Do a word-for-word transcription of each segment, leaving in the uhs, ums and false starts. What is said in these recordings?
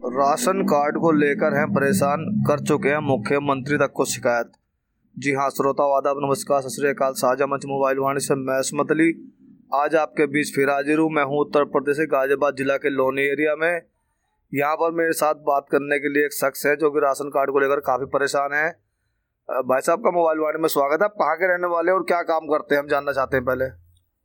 Ration card को लेकर हैं परेशान, कर चुके हैं मुख्यमंत्री तक को शिकायत। जी हाँ श्रोता वादा नमस्कार, सत श्री अकाल। साझा मंच मोबाइल वाणी से मैं इस्मत अली आज आपके बीच फिर हाजिर हूँ। मैं हूँ उत्तर प्रदेश के गाजियाबाद जिला के लोनी एरिया में। यहाँ पर मेरे साथ बात करने के लिए एक शख्स है जो कि राशन कार्ड को लेकर काफ़ी परेशान है। भाई साहब का मोबाइल वाणी में स्वागत है। आप कहाँ के रहने वाले हैं और क्या काम करते हैं, हम जानना चाहते हैं। पहले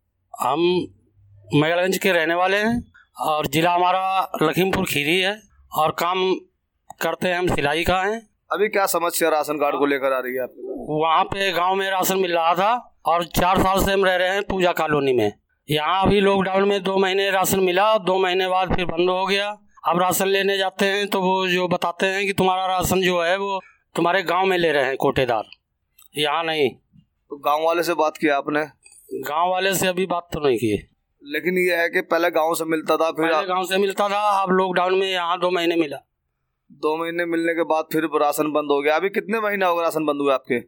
हम मैगलगंज के रहने वाले हैं और ज़िला हमारा लखीमपुर खीरी है और काम करते हैं हम सिलाई का है। अभी क्या समस्या राशन कार्ड को लेकर आ रही है आपको? वहाँ पे गांव में राशन मिल रहा था और चार साल से हम रह रहे हैं पूजा कॉलोनी में। यहाँ अभी लॉकडाउन में दो महीने राशन मिला, दो महीने बाद फिर बंद हो गया। अब राशन लेने जाते हैं तो वो जो बताते हैं कि तुम्हारा राशन जो है वो तुम्हारे गांव में ले रहे हैं कोटेदार, यहाँ नहीं। तो गांव वाले से बात किया आपने? गांव वाले से अभी बात तो नहीं की, लेकिन ये है कि पहले गांव से मिलता था, फिर पहले गांव से मिलता था, अब लॉकडाउन में यहाँ दो महीने मिला। दो महीने मिलने के बाद फिर राशन बंद हो गया। अभी कितने महीने हो गए राशन बंद हुए आपके?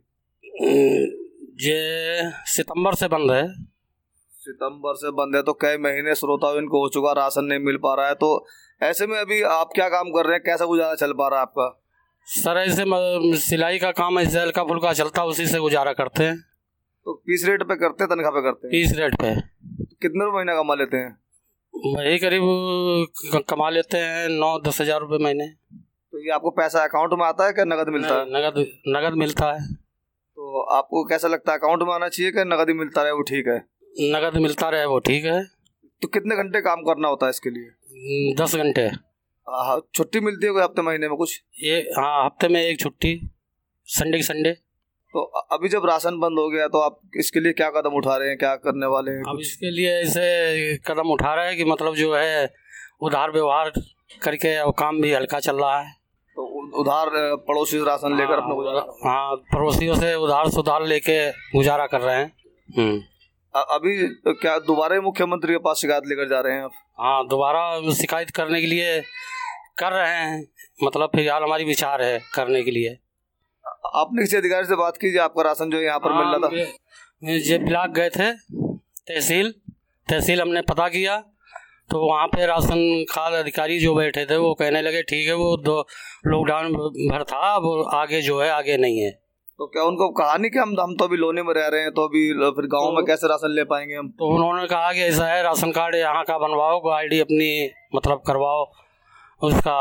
ये सितंबर से बंद है। सितंबर से बंद है तो कई महीने श्रोताओं इनको हो चुका, राशन नहीं मिल पा रहा है। तो ऐसे में अभी आप क्या काम कर रहे हैं, कैसा गुजारा चल पा रहा है आपका? सर ऐसे सिलाई का काम ऐसे हल्का फुल्का चलता है, उसी से गुजारा करते हैं। तो किस रेट पे करते हैं, तनख्वाह पे करते हैं? किस रेट पे। कितने रुपये महीना कमा लेते हैं? वही करीब कमा लेते हैं नौ दस हजार रुपये महीने। तो ये आपको पैसा अकाउंट में आता है क्या नगद मिलता है? नगद नगद मिलता है। तो आपको कैसा लगता है, अकाउंट में आना चाहिए कि नगद ही मिलता रहे वो ठीक है? नगद मिलता रहे वो ठीक है। तो कितने घंटे काम करना होता है इसके लिए? दस घंटे। छुट्टी मिलती है कोई हफ्ते महीने में कुछ? ये हाँ, हफ्ते में एक छुट्टी, संडे की संडे। तो अभी जब राशन बंद हो गया तो आप इसके लिए क्या कदम उठा रहे हैं, क्या करने वाले हैं? अब इसके लिए ऐसे कदम उठा रहे हैं कि मतलब जो है उधार व्यवहार करके और काम भी हल्का चल रहा है। तो उधार पड़ोसी से राशन लेकर अपना गुजारा? हाँ, पड़ोसियों से उधार सुधार लेके गुजारा कर रहे हैं। अभी तो क्या दोबारा मुख्यमंत्री के पास शिकायत लेकर जा रहे हैं आप? हाँ, दोबारा शिकायत करने के लिए कर रहे हैं, मतलब फिलहाल हमारी विचार है करने के लिए। आपने किसी अधिकारी से बात की, आपका राशन जो यहाँ पर मिल रहा था? जे ब्लॉक गए थे, तहसील तहसील हमने पता किया तो वहाँ पे राशन कार्ड अधिकारी जो बैठे थे वो कहने लगे ठीक है, वो दो लॉकडाउन भर था, वो आगे जो है आगे नहीं है। तो क्या उनको कहा नहीं कि हम हम तो अभी लोनी में रह रहे हैं, तो अभी फिर गांव तो, में कैसे राशन ले पाएंगे हम? तो उन्होंने कहा कि ऐसा है, राशन कार्ड यहाँ का बनवाओ, आईडी अपनी मतलब करवाओ, उसका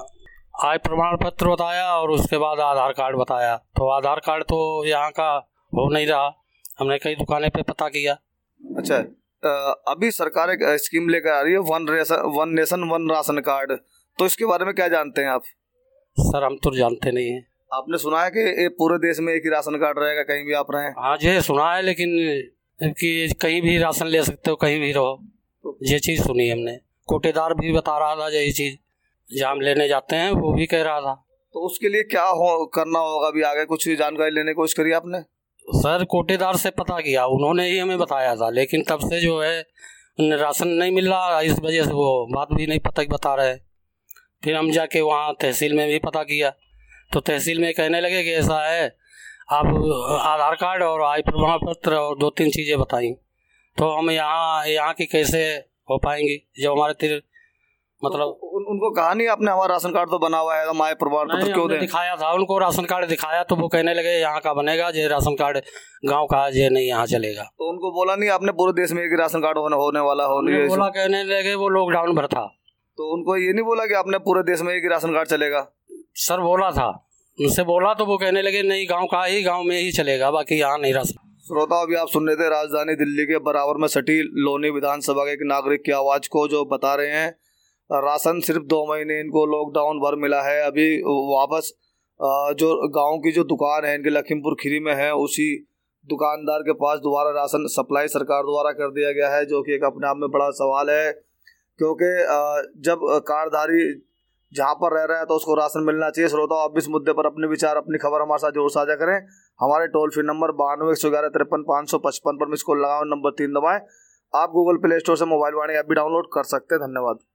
आय प्रमाण पत्र बताया और उसके बाद आधार कार्ड बताया। तो आधार कार्ड तो यहाँ का हो नहीं रहा, हमने कई दुकानें पे पता किया। अच्छा, अभी सरकार एक स्कीम लेकर आ रही है one ration one nation one ration card, तो इसके बारे में क्या जानते हैं आप? सर हम तो जानते नहीं हैं। आपने सुना है कि पूरे देश में एक ही राशन कार्ड रहेगा, कहीं भी आप रहें? हाँ ये सुना है, लेकिन कि कहीं भी राशन ले सकते हो, कहीं भी रहो, ये चीज़ सुनी हमने। कोटेदार भी बता रहा था ये चीज़, जहाँ हम लेने जाते हैं वो भी कह रहा था। तो उसके लिए क्या हो करना होगा अभी आगे, कुछ जानकारी लेने की कोशिश करी आपने? सर कोटेदार से पता किया, उन्होंने ही हमें बताया था, लेकिन तब से जो है राशन नहीं मिल रहा, इस वजह से वो बात भी नहीं पता बता रहे। फिर हम जाके वहाँ तहसील में भी पता किया तो तहसील में कहने लगे कि ऐसा है, आप आधार कार्ड और आय प्रमाण पत्र और दो तीन चीज़ें बताई। तो हम यहाँ यहाँ की कैसे हो पाएंगी जब हमारे तिर मतलब तो उन, उनको कहा नहीं आपने हमारा राशन कार्ड तो बना हुआ है, हम आय प्रमाण पत्र क्यों दें? दिखाया था उनको, राशन कार्ड दिखाया तो वो कहने लगे यहाँ का बनेगा, ये राशन कार्ड गांव का ये नहीं यहाँ चलेगा। तो उनको बोला नहीं आपने पूरे देश में एक राशन कार्ड होने होने वाला होने बोला, कहने लगे वो लॉकडाउन भर था। तो उनको ये नहीं बोला कि आपने पूरे देश में एक ही राशन कार्ड चलेगा? सर बोला था, उनसे बोला तो वो कहने लगे नहीं, गांव का ही गांव में ही चलेगा, बाकी यहाँ नहीं राशन। श्रोता अभी आप सुन रहे थे राजधानी दिल्ली के बराबर में सटी लोनी विधानसभा के एक नागरिक की आवाज़ को, जो बता रहे हैं राशन सिर्फ दो महीने इनको लॉकडाउन भर मिला है। अभी वापस जो गांव की जो दुकान है इनके लखीमपुर खीरी में है, उसी दुकानदार के पास दोबारा राशन सप्लाई सरकार द्वारा कर दिया गया है, जो कि एक अपने आप में बड़ा सवाल है। क्योंकि जब कार्डधारी जहाँ पर रह रहा है तो उसको राशन मिलना चाहिए। श्रोता आप इस मुद्दे पर अपने विचार, अपनी खबर हमारे साथ जरूर साझा करें। हमारे टोल फ्री नंबर बानवे एक सौ ग्यारह तिरपन पाँच सौ पचपन पर मिस कॉल लगाओ, नंबर तीन दबाएं। आप गूगल प्ले स्टोर से मोबाइल वाणी ऐप भी डाउनलोड कर सकते हैं। धन्यवाद।